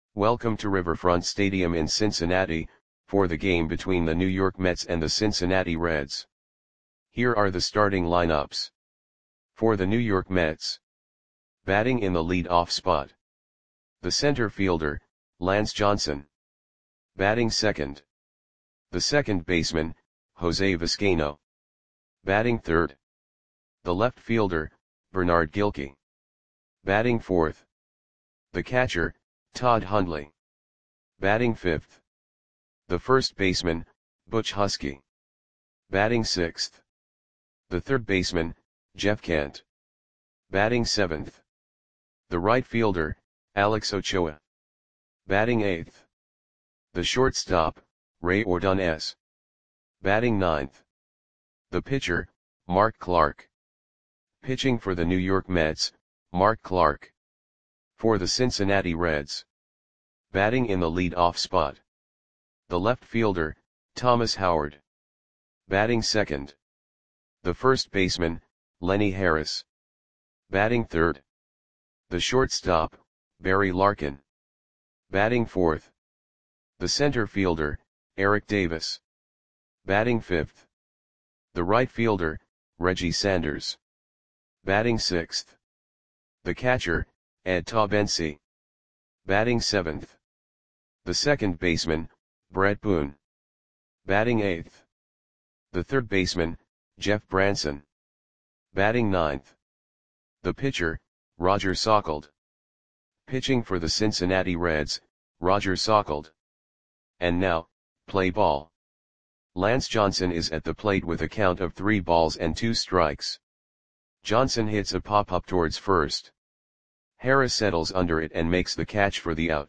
Welcome to Riverfront Stadium in Cincinnati, for the game between the New York Mets and the Cincinnati Reds. Here are the starting lineups. For the New York Mets. Batting in the lead-off spot. The center fielder, Lance Johnson. Batting second. The second baseman, Jose Vizcaino. Batting third. The left fielder, Bernard Gilkey. Batting fourth. The catcher, Todd Hundley. Batting fifth. The first baseman, Butch Huskey. Batting sixth. The third baseman, Jeff Kent. Batting seventh. The right fielder, Alex Ochoa. Batting eighth. The shortstop, Ray Ordonez. Batting ninth. The pitcher, Mark Clark. Pitching for the New York Mets, Mark Clark. For the Cincinnati Reds. Batting in the lead-off spot. The left fielder, Thomas Howard. Batting second. The first baseman, Lenny Harris. Batting third. The shortstop, Barry Larkin. Batting fourth. The center fielder, Eric Davis. Batting fifth. The right fielder, Reggie Sanders. Batting sixth. The catcher, Ed Taubensi. Batting seventh. The second baseman, Brett Boone. Batting eighth. The third baseman, Jeff Branson. Batting ninth. The pitcher, Roger Sockold. Pitching for the Cincinnati Reds, Roger Sockold. And now, play ball. Lance Johnson is at the plate with a count of 3 balls and 2 strikes. Johnson hits a pop-up towards first. Harris settles under it and makes the catch for the out.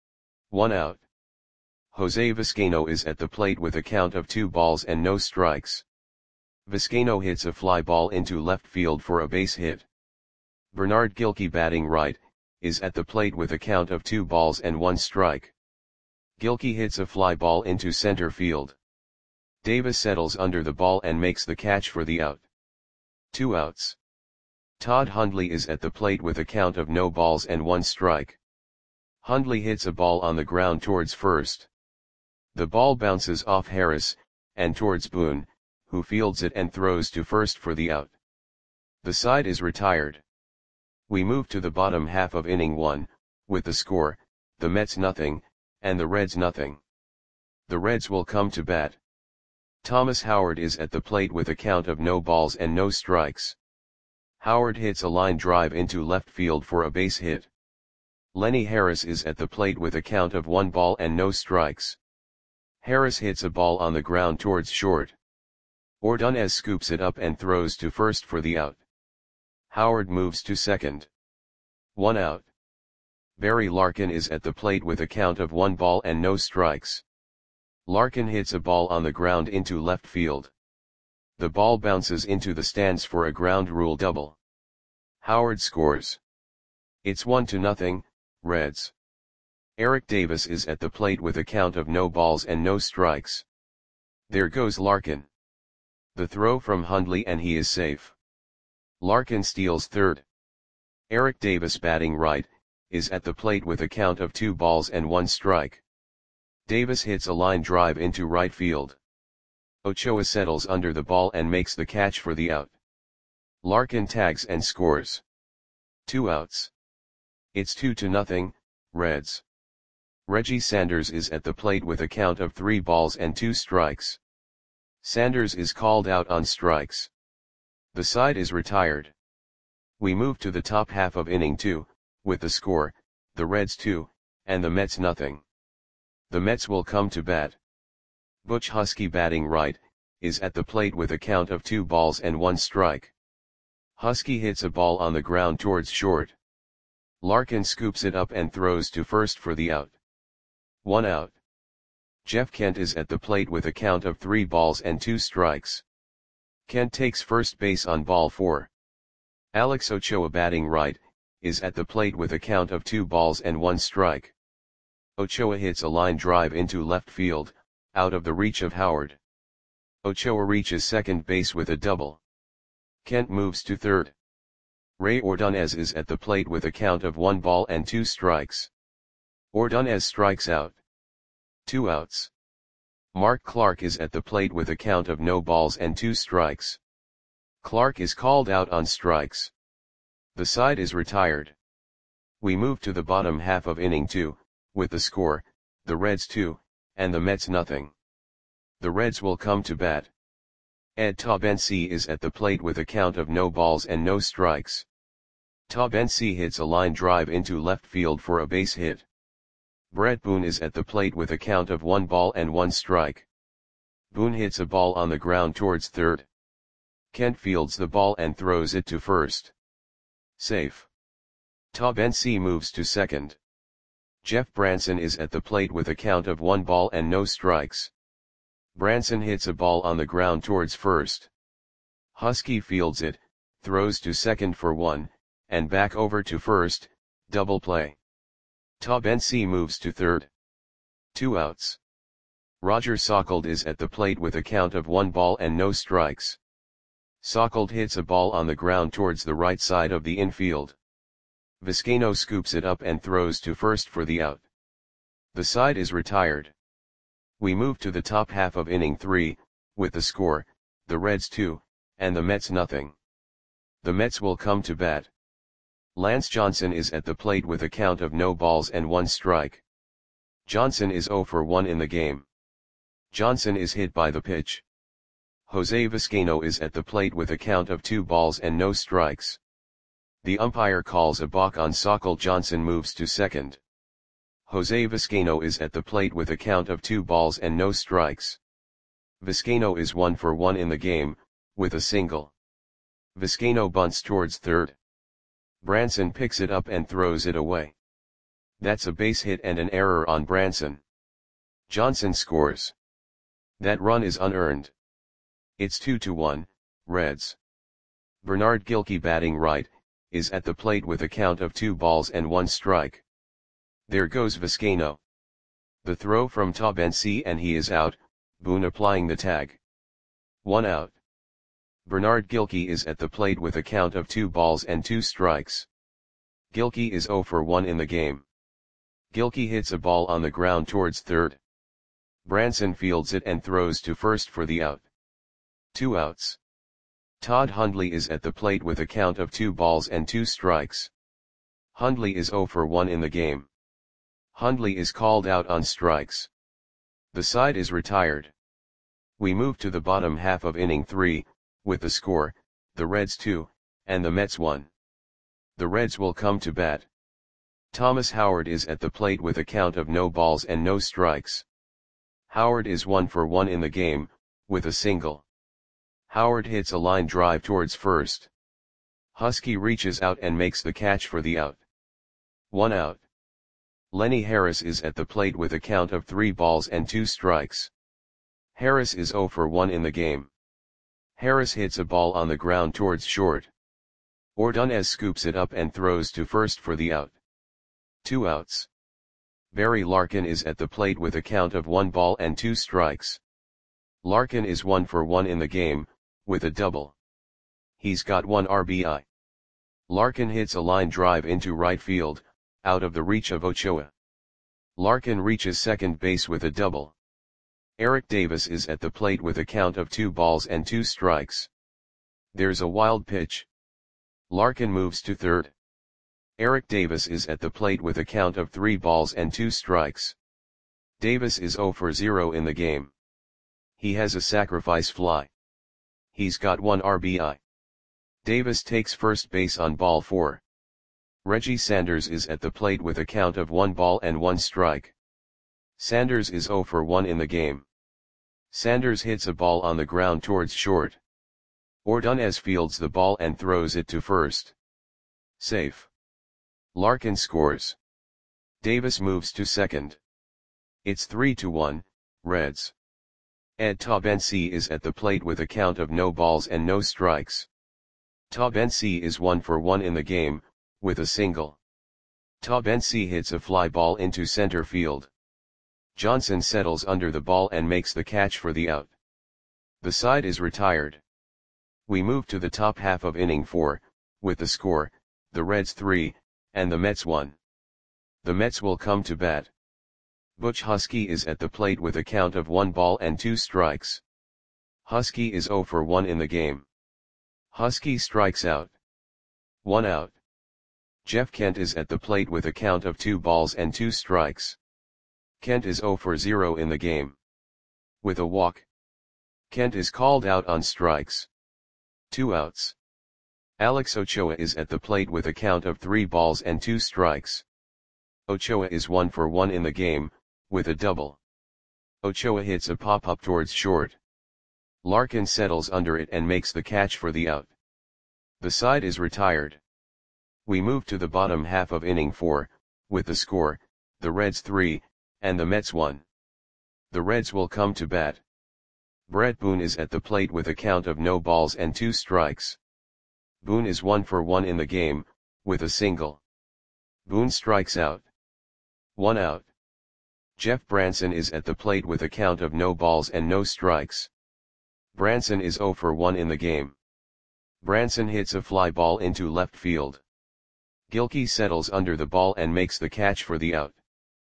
1 out. Jose Vizcaino is at the plate with a count of 2 balls and no strikes. Vizcaino hits a fly ball into left field for a base hit. Bernard Gilkey, batting right, is at the plate with a count of 2 balls and 1 strike. Gilkey hits a fly ball into center field. Davis settles under the ball and makes the catch for the out. 2 outs. Todd Hundley is at the plate with a count of no balls and 1 strike. Hundley hits a ball on the ground towards first. The ball bounces off Harris, and towards Boone, who fields it and throws to first for the out. The side is retired. We move to the bottom half of inning 1, with the score, the Mets nothing, and the Reds nothing. The Reds will come to bat. Thomas Howard is at the plate with a count of no balls and no strikes. Howard hits a line drive into left field for a base hit. Lenny Harris is at the plate with a count of 1 ball and no strikes. Harris hits a ball on the ground towards short. Ordonez scoops it up and throws to first for the out. Howard moves to second. 1 out. Barry Larkin is at the plate with a count of 1 ball and no strikes. Larkin hits a ball on the ground into left field. The ball bounces into the stands for a ground rule double. Howard scores. It's 1-0, Reds. Eric Davis is at the plate with a count of no balls and no strikes. There goes Larkin. The throw from Hundley and he is safe. Larkin steals third. Eric Davis, batting right, is at the plate with a count of 2 balls and 1 strike. Davis hits a line drive into right field. Ochoa settles under the ball and makes the catch for the out. Larkin tags and scores. 2 outs. It's 2-0, Reds. Reggie Sanders is at the plate with a count of 3 balls and 2 strikes. Sanders is called out on strikes. The side is retired. We move to the top half of inning 2, with the score, the Reds 2, and the Mets nothing. The Mets will come to bat. Butch Huskey, batting right, is at the plate with a count of 2 balls and 1 strike. Huskey hits a ball on the ground towards short. Larkin scoops it up and throws to first for the out. 1 out. Jeff Kent is at the plate with a count of 3 balls and 2 strikes. Kent takes first base on ball 4. Alex Ochoa, batting right, is at the plate with a count of 2 balls and 1 strike. Ochoa hits a line drive into left field, out of the reach of Howard. Ochoa reaches second base with a double. Kent moves to third. Ray Ordonez is at the plate with a count of 1 ball and 2 strikes. Ordonez strikes out. 2 outs. Mark Clark is at the plate with a count of no balls and 2 strikes. Clark is called out on strikes. The side is retired. We move to the bottom half of inning 2, with the score, the Reds 2, and the Mets nothing. The Reds will come to bat. Ed Taubensee is at the plate with a count of no balls and no strikes. Taubensee hits a line drive into left field for a base hit. Brett Boone is at the plate with a count of 1 ball and 1 strike. Boone hits a ball on the ground towards third. Kent fields the ball and throws it to first. Safe. Taubensee moves to second. Jeff Branson is at the plate with a count of 1 ball and no strikes. Branson hits a ball on the ground towards first. Husky fields it, throws to second for 1, and back over to first, double play. Taubensee moves to third. 2 outs. Roger Sauchold is at the plate with a count of 1 ball and no strikes. Sauchold hits a ball on the ground towards the right side of the infield. Vizcaino scoops it up and throws to first for the out. The side is retired. We move to the top half of inning 3, with the score, the Reds 2, and the Mets nothing. The Mets will come to bat. Lance Johnson is at the plate with a count of no balls and 1 strike. Johnson is 0 for 1 in the game. Johnson is hit by the pitch. Jose Vizcaino is at the plate with a count of 2 balls and no strikes. The umpire calls a balk on Sauchold. Johnson moves to second. Jose Vizcaino is at the plate with a count of 2 balls and no strikes. Vizcaino is 1 for 1 in the game, with a single. Vizcaino bunts towards third. Branson picks it up and throws it away. That's a base hit and an error on Branson. Johnson scores. That run is unearned. It's 2-1, Reds. Bernard Gilkey, batting right, is at the plate with a count of 2 balls and 1 strike. There goes Vizcaino. The throw from Taubensee and he is out, Boone applying the tag. 1 out. Bernard Gilkey is at the plate with a count of 2 balls and 2 strikes. Gilkey is 0 for 1 in the game. Gilkey hits a ball on the ground towards third. Branson fields it and throws to first for the out. 2 outs. Todd Hundley is at the plate with a count of 2 balls and 2 strikes. Hundley is 0 for 1 in the game. Hundley is called out on strikes. The side is retired. We move to the bottom half of inning 3, with the score, the Reds 2, and the Mets 1. The Reds will come to bat. Thomas Howard is at the plate with a count of no balls and no strikes. Howard is 1 for 1 in the game, with a single. Howard hits a line drive towards first. Husky reaches out and makes the catch for the out. 1 out. Lenny Harris is at the plate with a count of 3 balls and 2 strikes. Harris is 0 for 1 in the game. Harris hits a ball on the ground towards short. Ordonez scoops it up and throws to first for the out. 2 outs. Barry Larkin is at the plate with a count of 1 ball and 2 strikes. Larkin is 1 for 1 in the game, with a double. He's got 1 RBI. Larkin hits a line drive into right field, out of the reach of Ochoa. Larkin reaches second base with a double. Eric Davis is at the plate with a count of 2 balls and 2 strikes. There's a wild pitch. Larkin moves to third. Eric Davis is at the plate with a count of 3 balls and 2 strikes. Davis is 0 for 0 in the game. He has a sacrifice fly. He's got 1 RBI. Davis takes first base on ball 4. Reggie Sanders is at the plate with a count of 1 ball and 1 strike. Sanders is 0 for 1 in the game. Sanders hits a ball on the ground towards short. Ordonez fields the ball and throws it to first. Safe. Larkin scores. Davis moves to second. It's 3-1, Reds. Ed Taubensee is at the plate with a count of no balls and no strikes. Taubensee is 1 for 1 in the game, with a single. Taubensee hits a fly ball into center field. Johnson settles under the ball and makes the catch for the out. The side is retired. We move to the top half of inning 4, with the score, the Reds 3, and the Mets 1. The Mets will come to bat. Butch Husky is at the plate with a count of 1 ball and 2 strikes. Husky is 0 for 1 in the game. Husky strikes out. 1 out. Jeff Kent is at the plate with a count of 2 balls and 2 strikes. Kent is 0 for 0 in the game. With a walk, Kent is called out on strikes. 2 outs. Alex Ochoa is at the plate with a count of 3 balls and 2 strikes. Ochoa is 1 for 1 in the game, with a double. Ochoa hits a pop-up towards short. Larkin settles under it and makes the catch for the out. The side is retired. We move to the bottom half of inning 4, with the score, the Reds 3, and the Mets 1. The Reds will come to bat. Brett Boone is at the plate with a count of no balls and 2 strikes. Boone is 1 for 1 in the game, with a single. Boone strikes out. 1 out. Jeff Branson is at the plate with a count of no balls and no strikes. Branson is 0 for 1 in the game. Branson hits a fly ball into left field. Gilkey settles under the ball and makes the catch for the out.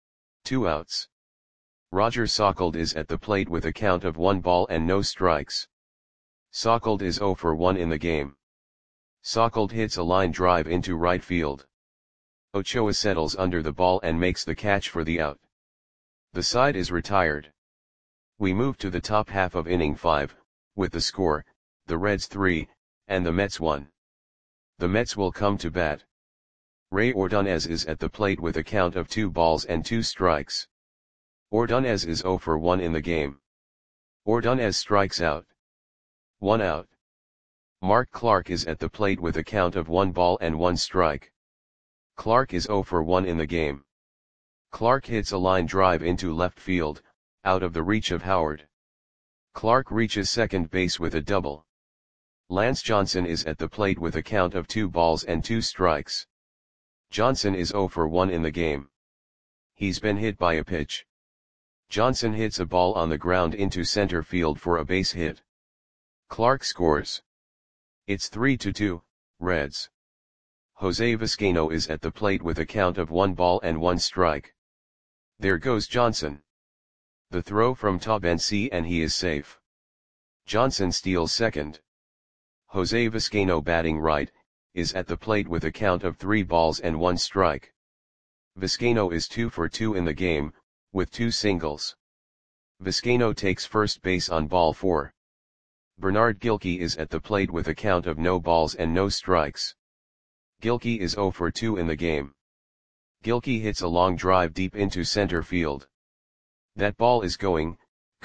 2 outs. Roger Sauchold is at the plate with a count of 1 ball and no strikes. Sauchold is 0 for 1 in the game. Sauchold hits a line drive into right field. Ochoa settles under the ball and makes the catch for the out. The side is retired. We move to the top half of inning 5, with the score, the Reds 3, and the Mets 1. The Mets will come to bat. Ray Ordonez is at the plate with a count of 2 balls and 2 strikes. Ordonez is 0 for 1 in the game. Ordonez strikes out. 1 out. Mark Clark is at the plate with a count of 1 ball and 1 strike. Clark is 0 for 1 in the game. Clark hits a line drive into left field, out of the reach of Howard. Clark reaches second base with a double. Lance Johnson is at the plate with a count of 2 balls and 2 strikes. Johnson is 0 for 1 in the game. He's been hit by a pitch. Johnson hits a ball on the ground into center field for a base hit. Clark scores. It's 3-2, Reds. Jose Vizcaino is at the plate with a count of 1 ball and 1 strike. There goes Johnson. The throw from Taubensee and he is safe. Johnson steals second. Jose Vizcaino, batting right, is at the plate with a count of 3 balls and 1 strike. Vizcaino is 2 for 2 in the game, with 2 singles. Vizcaino takes first base on ball 4. Bernard Gilkey is at the plate with a count of no balls and no strikes. Gilkey is 0 for 2 in the game. Gilkey hits a long drive deep into center field. That ball is gone.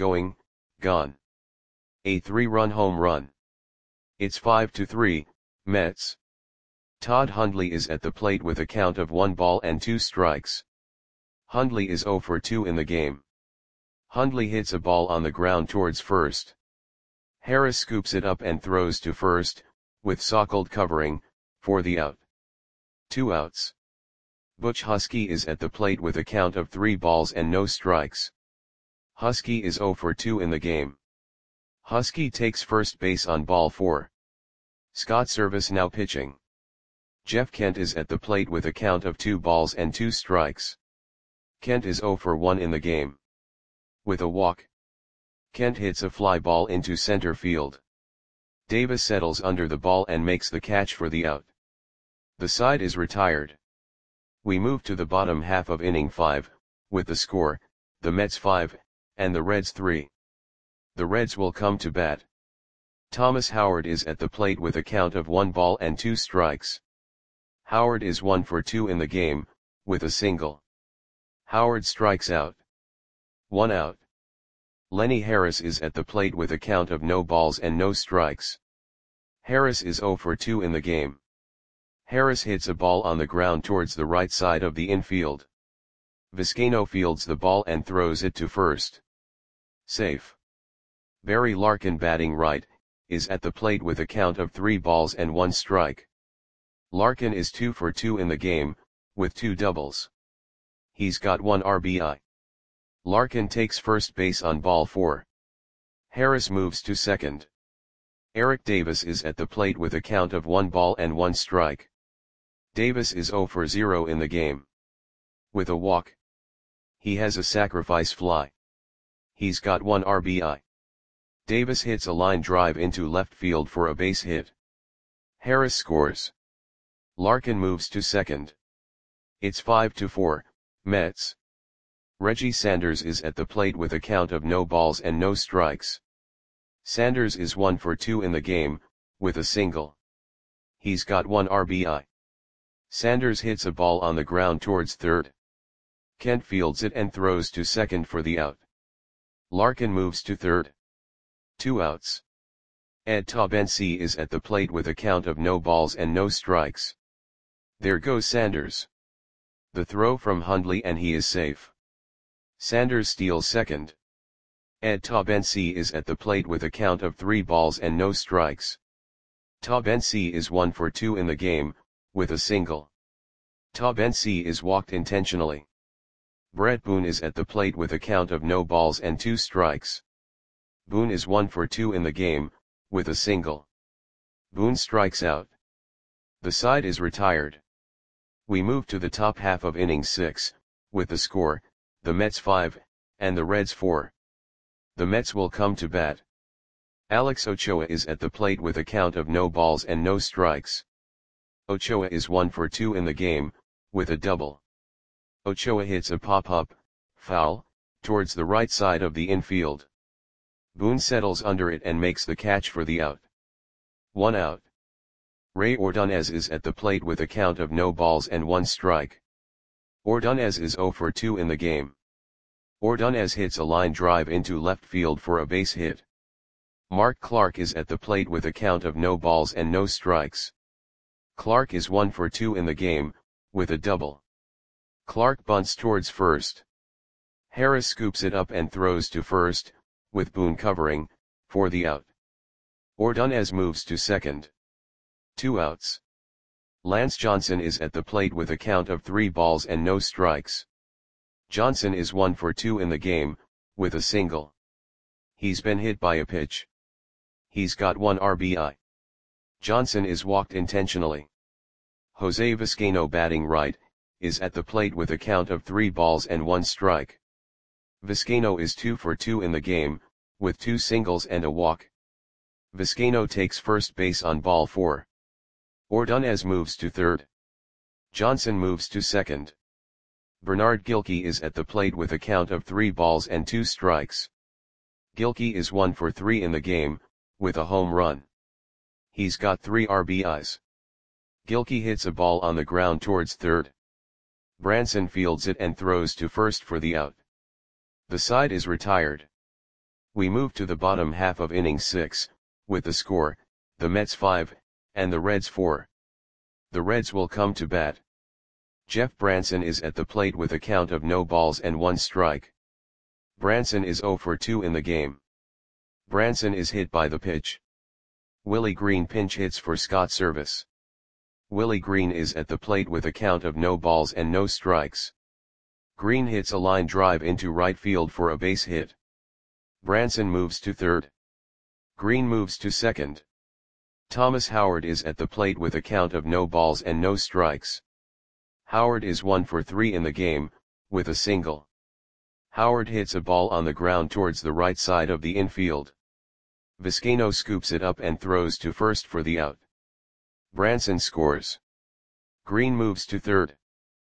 A 3-run home run. It's 5-3, Mets. Todd Hundley is at the plate with a count of 1 ball and 2 strikes. Hundley is 0 for 2 in the game. Hundley hits a ball on the ground towards first. Harris scoops it up and throws to first, with Sauchold covering, for the out. 2 outs. Butch Husky is at the plate with a count of 3 balls and no strikes. Husky is 0 for 2 in the game. Husky takes first base on ball 4. Scott Service now pitching. Jeff Kent is at the plate with a count of 2 balls and 2 strikes. Kent is 0 for 1 in the game. With a walk, Kent hits a fly ball into center field. Davis settles under the ball and makes the catch for the out. The side is retired. We move to the bottom half of inning 5, with the score, the Mets 5, and the Reds 3. The Reds will come to bat. Thomas Howard is at the plate with a count of 1 ball and 2 strikes. Howard is 1 for 2 in the game, with a single. Howard strikes out. 1 out. Lenny Harris is at the plate with a count of no balls and no strikes. Harris is 0 for 2 in the game. Harris hits a ball on the ground towards the right side of the infield. Vizcaino fields the ball and throws it to first. Safe. Barry Larkin, batting right, is at the plate with a count of 3 balls and 1 strike. Larkin is 2 for 2 in the game, with 2 doubles. He's got 1 RBI. Larkin takes first base on ball 4. Harris moves to second. Eric Davis is at the plate with a count of 1 ball and 1 strike. Davis is 0 for 0 in the game. with a walk. He has a sacrifice fly. He's got 1 RBI. Davis hits a line drive into left field for a base hit. Harris scores. Larkin moves to second. It's 5-4, Mets. Reggie Sanders is at the plate with a count of no balls and no strikes. Sanders is 1 for 2 in the game, with a single. He's got 1 RBI. Sanders hits a ball on the ground towards third. Kent fields it and throws to second for the out. Larkin moves to third. 2 outs. Ed Taubensee is at the plate with a count of no balls and no strikes. There goes Sanders. The throw from Hundley and he is safe. Sanders steals second. Ed Taubensee is at the plate with a count of 3 balls and no strikes. Taubensee is 1 for 2 in the game, with a single. Taubensee is walked intentionally. Brett Boone is at the plate with a count of no balls and 2 strikes. Boone is 1 for 2 in the game, with a single. Boone strikes out. The side is retired. We move to the top half of inning 6, with the score, the Mets 5, and the Reds 4. The Mets will come to bat. Alex Ochoa is at the plate with a count of no balls and no strikes. Ochoa is 1 for 2 in the game, with a double. Ochoa hits a pop-up, foul, towards the right side of the infield. Boone settles under it and makes the catch for the out. 1 out. Ray Ordonez is at the plate with a count of no balls and 1 strike. Ordonez is 0 for 2 in the game. Ordonez hits a line drive into left field for a base hit. Mark Clark is at the plate with a count of no balls and no strikes. Clark is 1 for 2 in the game, with a double. Clark bunts towards first. Harris scoops it up and throws to first, with Boone covering, for the out. Ordonez moves to second. 2 outs. Lance Johnson is at the plate with a count of 3 balls and no strikes. Johnson is 1 for 2 in the game, with a single. He's been hit by a pitch. He's got 1 RBI. Johnson is walked intentionally. Jose Vizcaino, batting right, is at the plate with a count of 3 balls and 1 strike. Vizcaino is 2 for 2 in the game, with 2 singles and a walk. Vizcaino takes first base on ball 4. Ordonez moves to third. Johnson moves to second. Bernard Gilkey is at the plate with a count of 3 balls and 2 strikes. Gilkey is 1 for 3 in the game, with a home run. He's got 3 RBIs. Gilkey hits a ball on the ground towards third. Branson fields it and throws to first for the out. The side is retired. We move to the bottom half of inning 6, with the score, the Mets 5, and the Reds 4. The Reds will come to bat. Jeff Branson is at the plate with a count of no balls and 1 strike. Branson is 0 for 2 in the game. Branson is hit by the pitch. Willie Green pinch hits for Scott Service. Willie Green is at the plate with a count of no balls and no strikes. Green hits a line drive into right field for a base hit. Branson moves to third. Green moves to second. Thomas Howard is at the plate with a count of no balls and no strikes. Howard is 1 for 3 in the game, with a single. Howard hits a ball on the ground towards the right side of the infield. Vizcaino scoops it up and throws to first for the out. Branson scores. Green moves to third.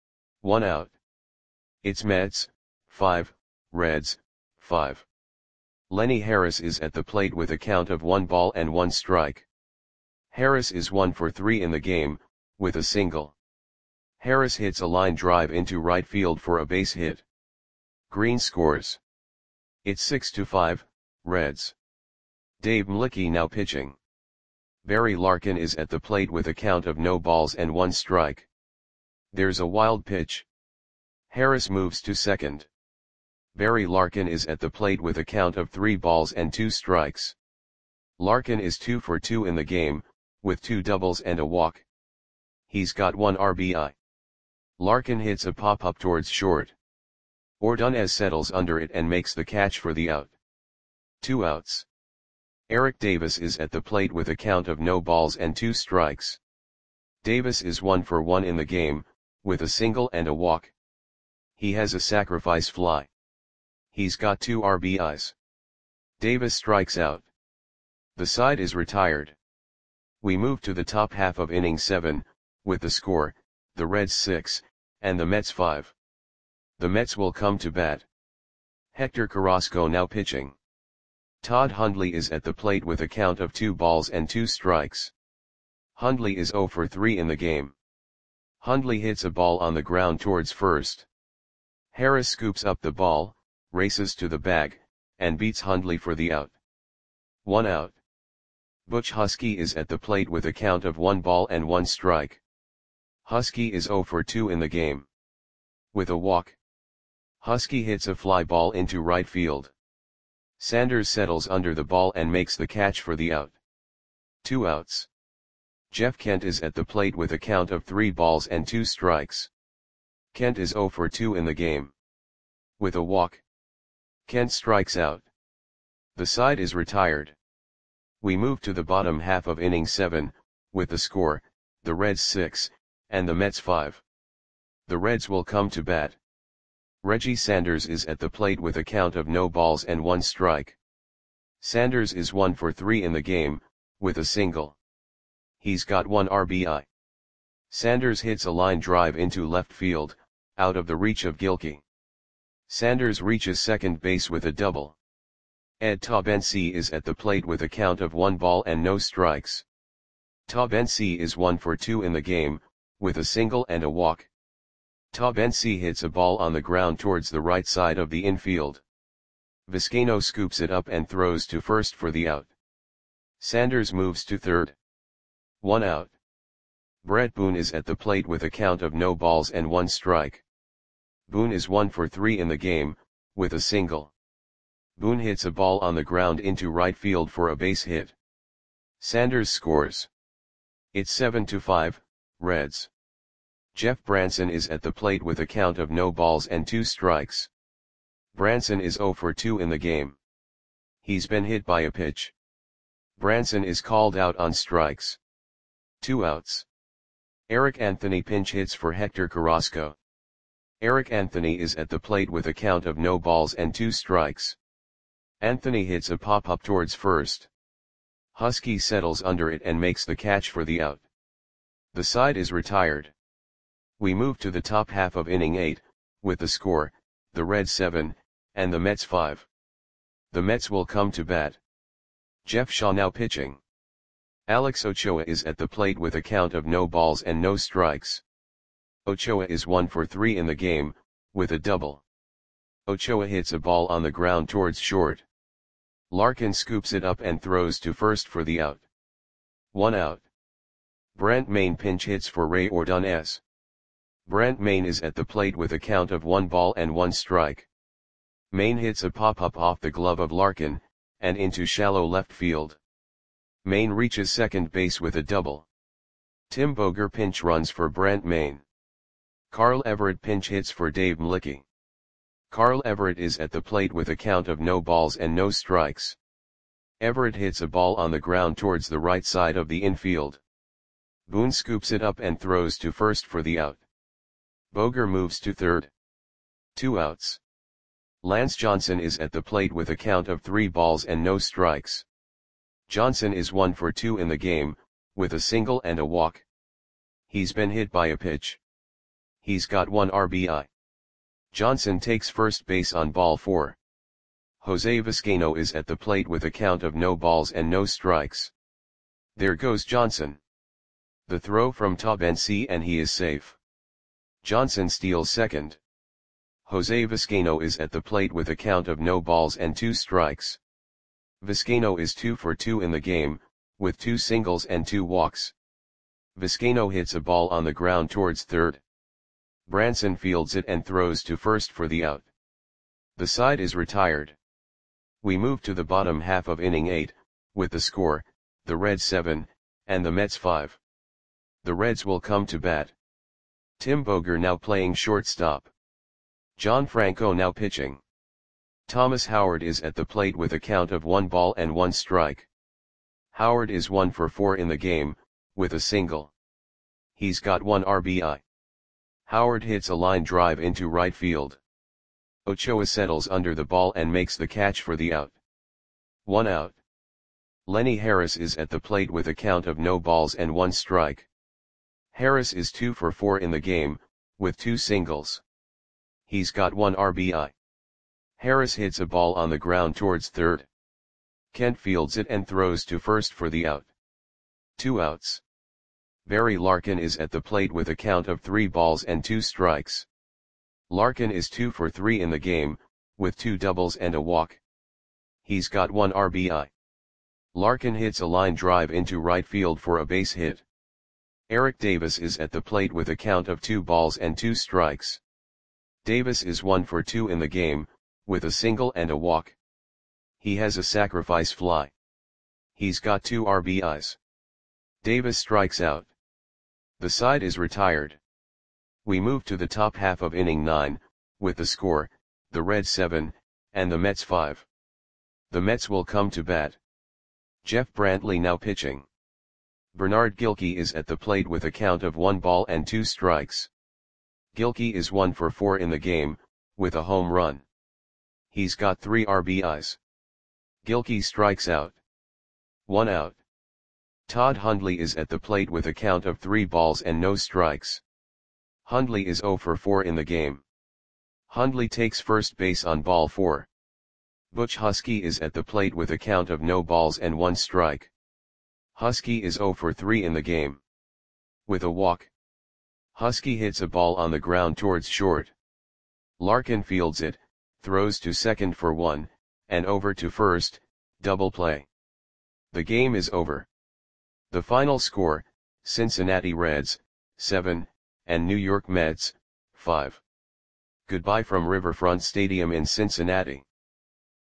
1 out. It's Mets 5, Reds 5. Lenny Harris is at the plate with a count of 1 ball and 1 strike. Harris is 1 for 3 in the game, with a single. Harris hits a line drive into right field for a base hit. Green scores. It's 6-5, Reds. Dave Mlicki now pitching. Barry Larkin is at the plate with a count of no balls and 1 strike. There's a wild pitch. Harris moves to second. Barry Larkin is at the plate with a count of 3 balls and 2 strikes. Larkin is 2 for 2 in the game, with 2 doubles and a walk. He's got 1 RBI. Larkin hits a pop-up towards short. Ordonez settles under it and makes the catch for the out. 2 outs. Eric Davis is at the plate with a count of no balls and 2 strikes. Davis is 1 for 1 in the game, with a single and a walk. He has a sacrifice fly. He's got 2 RBIs. Davis strikes out. The side is retired. We move to the top half of inning 7, with the score, the Reds 6, and the Mets 5. The Mets will come to bat. Hector Carrasco now pitching. Todd Hundley is at the plate with a count of 2 balls and 2 strikes. Hundley is 0 for 3 in the game. Hundley hits a ball on the ground towards first. Harris scoops up the ball, races to the bag, and beats Hundley for the out. 1 out. Butch Husky is at the plate with a count of 1 ball and 1 strike. Husky is 0 for 2 in the game. With a walk, Husky hits a fly ball into right field. Sanders settles under the ball and makes the catch for the out. 2 outs. Jeff Kent is at the plate with a count of 3 balls and 2 strikes. Kent is 0 for 2 in the game. With a walk, Kent strikes out. The side is retired. We move to the bottom half of inning 7, with the score, the Reds 6, and the Mets 5. The Reds will come to bat. Reggie Sanders is at the plate with a count of no balls and 1 strike. Sanders is 1 for 3 in the game, with a single. He's got 1 RBI. Sanders hits a line drive into left field, out of the reach of Gilkey. Sanders reaches second base with a double. Ed Taubensee is at the plate with a count of 1 ball and no strikes. Taubensee is 1 for 2 in the game, with a single and a walk. Taubensee hits a ball on the ground towards the right side of the infield. Vizcaino scoops it up and throws to first for the out. Sanders moves to third. 1 out. Brett Boone is at the plate with a count of no balls and 1 strike. Boone is 1 for 3 in the game, with a single. Boone hits a ball on the ground into right field for a base hit. Sanders scores. It's 7-5, Reds. Jeff Branson is at the plate with a count of no balls and 2 strikes. Branson is 0 for 2 in the game. He's been hit by a pitch. Branson is called out on strikes. 2 outs. Eric Anthony pinch hits for Hector Carrasco. Eric Anthony is at the plate with a count of no balls and 2 strikes. Anthony hits a pop-up towards first. Husky settles under it and makes the catch for the out. The side is retired. We move to the top half of inning 8, with the score, the Reds 7, and the Mets 5. The Mets will come to bat. Jeff Shaw now pitching. Alex Ochoa is at the plate with a count of no balls and no strikes. Ochoa is 1 for 3 in the game, with a double. Ochoa hits a ball on the ground towards short. Larkin scoops it up and throws to first for the out. 1 out. Brent Mayne pinch hits for Ray Ordonez. Brent Mayne is at the plate with a count of 1 ball and 1 strike. Mayne hits a pop-up off the glove of Larkin, and into shallow left field. Mayne reaches second base with a double. Tim Boger pinch runs for Brent Mayne. Carl Everett pinch hits for Dave Mlicki. Carl Everett is at the plate with a count of no balls and no strikes. Everett hits a ball on the ground towards the right side of the infield. Boone scoops it up and throws to first for the out. Boger moves to third. 2 outs. Lance Johnson is at the plate with a count of 3 balls and no strikes. Johnson is 1 for 2 in the game, with a single and a walk. He's been hit by a pitch. He's got 1 RBI. Johnson takes first base on ball 4. Jose Vizcaino is at the plate with a count of no balls and no strikes. There goes Johnson. The throw from Taubensee and he is safe. Johnson steals second. Jose Vizcaino is at the plate with a count of no balls and 2 strikes. Vizcaino is 2 for 2 in the game, with 2 singles and 2 walks. Vizcaino hits a ball on the ground towards third. Branson fields it and throws to first for the out. The side is retired. We move to the bottom half of inning 8, with the score, the Reds 7, and the Mets 5. The Reds will come to bat. Tim Boger now playing shortstop. John Franco now pitching. Thomas Howard is at the plate with a count of 1 ball and 1 strike. Howard is 1 for 4 in the game, with a single. He's got 1 RBI. Howard hits a line drive into right field. Ochoa settles under the ball and makes the catch for the out. 1 out. Lenny Harris is at the plate with a count of no balls and 1 strike. Harris is 2 for 4 in the game, with 2 singles. He's got 1 RBI. Harris hits a ball on the ground towards third. Kent fields it and throws to first for the out. 2 outs. Barry Larkin is at the plate with a count of 3 balls and 2 strikes. Larkin is 2 for 3 in the game, with 2 doubles and a walk. He's got 1 RBI. Larkin hits a line drive into right field for a base hit. Eric Davis is at the plate with a count of 2 balls and 2 strikes. Davis is 1 for 2 in the game, with a single and a walk. He has a sacrifice fly. He's got 2 RBIs. Davis strikes out. The side is retired. We move to the top half of inning 9, with the score, the Reds 7, and the Mets 5. The Mets will come to bat. Jeff Brantley now pitching. Bernard Gilkey is at the plate with a count of 1 ball and 2 strikes. Gilkey is 1 for 4 in the game, with a home run. He's got 3 RBIs. Gilkey strikes out. 1 out. Todd Hundley is at the plate with a count of 3 balls and no strikes. Hundley is 0 for 4 in the game. Hundley takes first base on ball 4. Butch Husky is at the plate with a count of no balls and 1 strike. Husky is 0 for 3 in the game. With a walk. Husky hits a ball on the ground towards short. Larkin fields it, throws to second for 1, and over to first, double play. The game is over. The final score, Cincinnati Reds, 7, and New York Mets, 5. Goodbye from Riverfront Stadium in Cincinnati.